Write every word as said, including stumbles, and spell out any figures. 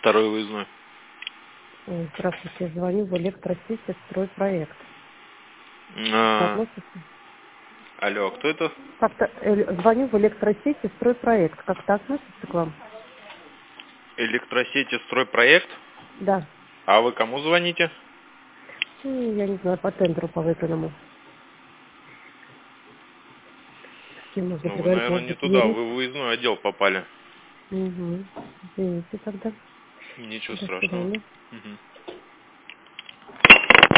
Второй выездной. Ой, здравствуйте, звоню в электросети «Стройпроект». А, Относится? алло, кто это? Как-то э, звоню в электросети «Стройпроект». Как-то относится к вам? Электросети «Стройпроект». Да. А вы кому звоните? Ну, я не знаю, по тендеру по выданному. С кем можно Ну, вы, поговорить, наверное, может не быть, туда. юрист? Вы в выездной отдел попали. Угу. Извините тогда. Ничего До страшного. свидания. Мгм.